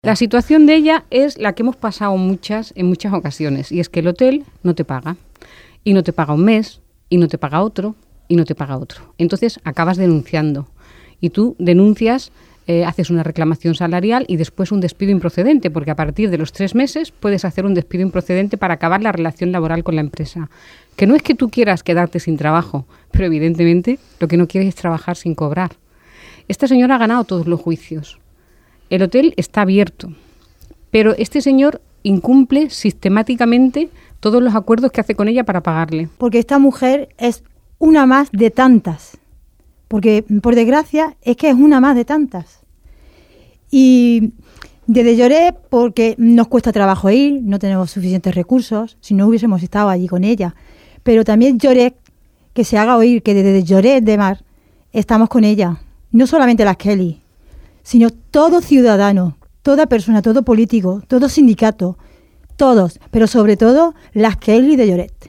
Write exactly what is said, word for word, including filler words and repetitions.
La situación de ella es la que hemos pasado muchas en muchas ocasiones, y es que el hotel no te paga, y no te paga un mes, y no te paga otro, y no te paga otro. Entonces acabas denunciando, y tú denuncias, eh, haces una reclamación salarial y después un despido improcedente, porque a partir de los tres meses puedes hacer un despido improcedente para acabar la relación laboral con la empresa. Que no es que tú quieras quedarte sin trabajo, pero evidentemente lo que no quieres es trabajar sin cobrar. Esta señora ha ganado todos los juicios. El hotel está abierto, pero este señor incumple sistemáticamente todos los acuerdos que hace con ella para pagarle. Porque esta mujer es una más de tantas. Porque, por desgracia, es que es una más de tantas. Y desde lloré porque nos cuesta trabajo ir, no tenemos suficientes recursos, si no hubiésemos estado allí con ella. Pero también lloré que se haga oír que desde Lloret de Mar estamos con ella. No solamente las Kelly, sino todo ciudadano, toda persona, todo político, todo sindicato, todos, pero sobre todo las Kelly de Lloret.